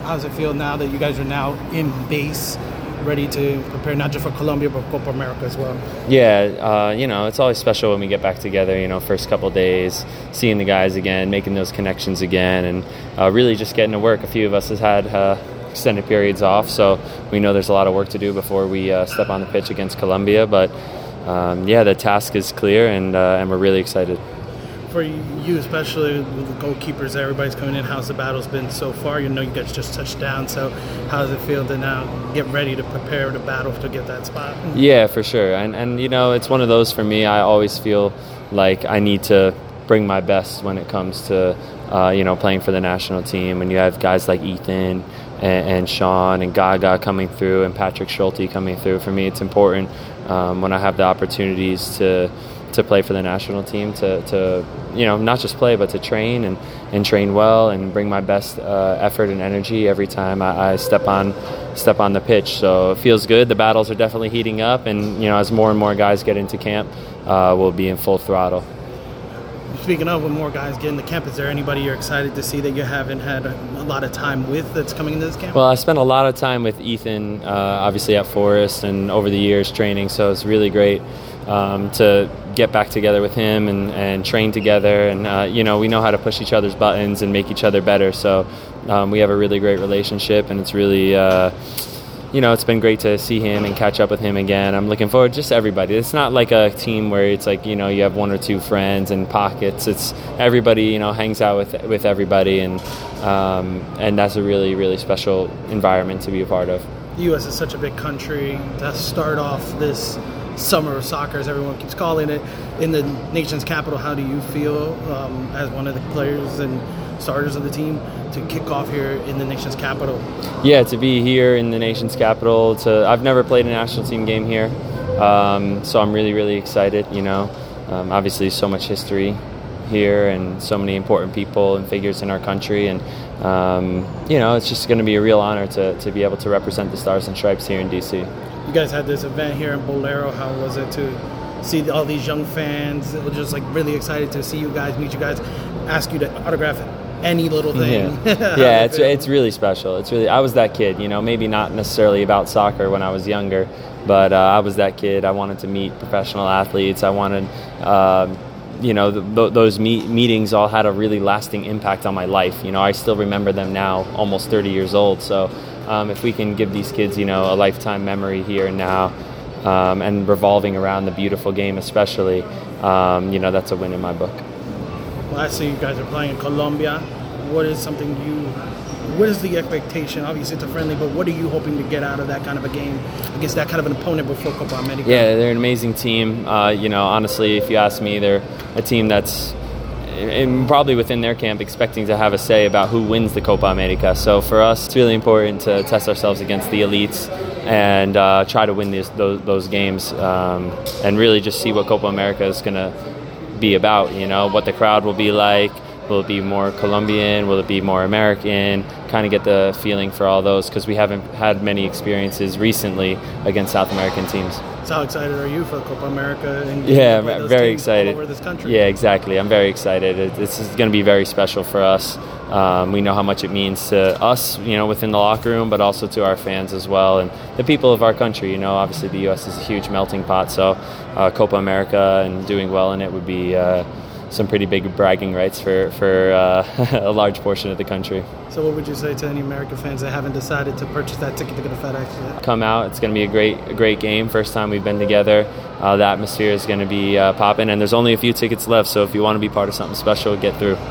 How does it feel now that you guys are now in base, ready to prepare not just for Colombia but Copa America as well? Yeah, it's always special when we get back together, first couple of days, seeing the guys again, making those connections again, and really just getting to work. A few of us has had extended periods off, so we know there's a lot of work to do before we step on the pitch against Colombia, but the task is clear, and we're really excited. For you, especially with the goalkeepers, everybody's coming in. How's the battle's been so far? You guys just touched down, so how does it feel to now get ready to prepare the battle to get that spot? Yeah, for sure. And it's one of those for me. I always feel like I need to bring my best when it comes to playing for the national team. And you have guys like Ethan and Sean and Gaga coming through and Patrick Schulte coming through. For me, it's important when I have the opportunities to play for the national team to not just play but to train and train well and bring my best effort and energy every time I step on the pitch. So it feels good. The battles are definitely heating up, and as more and more guys get into camp, we'll be in full throttle. Speaking of, when more guys get into camp, is there anybody you're excited to see that you haven't had a lot of time with that's coming into this camp? Well, I spent a lot of time with Ethan, obviously at Forest and over the years training, so it's really great to get back together with him and train together, and we know how to push each other's buttons and make each other better, so we have a really great relationship, and it's really it's been great to see him and catch up with him again. I'm looking forward to just everybody. It's not like a team where it's like you have one or two friends and pockets. It's everybody hangs out with everybody, and that's a really, really special environment to be a part of. The U.S. is such a big country. To start off this summer of soccer, as everyone keeps calling it, in the nation's capital, how do you feel as one of the players and starters of the team to kick off here in the nation's capital? Yeah, to be here in the nation's capital. I've never played a national team game here, so I'm really, really excited. Obviously so much history here and so many important people and figures in our country, and it's just going to be a real honor to be able to represent the Stars and Stripes here in DC. You guys had this event here in Bolero. How was it to see all these young fans? It was just really excited to see you guys, meet you guys, ask you to autograph any little thing. Yeah, it's really special. I was that kid, maybe not necessarily about soccer when I was younger, but I was that kid. I wanted to meet professional athletes. I wanted, those meetings all had a really lasting impact on my life. I still remember them now, almost 30 years old. So if we can give these kids, a lifetime memory here and now, and revolving around the beautiful game especially, that's a win in my book. Well, I see you guys are playing in Colombia. What is the expectation? Obviously it's a friendly, but what are you hoping to get out of that kind of a game against that kind of an opponent before Copa America? Yeah, they're an amazing team. Honestly, if you ask me, they're a team that's probably within their camp expecting to have a say about who wins the Copa America. So for us, it's really important to test ourselves against the elites and try to win those games, and really just see what Copa America is going to be about, what the crowd will be like. Will it be more Colombian? Will it be more American? Kind of get the feeling for all those, because we haven't had many experiences recently against South American teams. So how excited are you for Copa America? And yeah, very excited. All over this country? Yeah, exactly. I'm very excited. This is going to be very special for us. We know how much it means to us, within the locker room, but also to our fans as well, and the people of our country. Obviously the U.S. is a huge melting pot, so Copa America and doing well in it would be some pretty big bragging rights for a large portion of the country. So what would you say to any American fans that haven't decided to purchase that ticket to go to FedEx yet? Come out. It's going to be a great game. First time we've been together. The atmosphere is going to be popping, and there's only a few tickets left, so if you want to be part of something special, get through.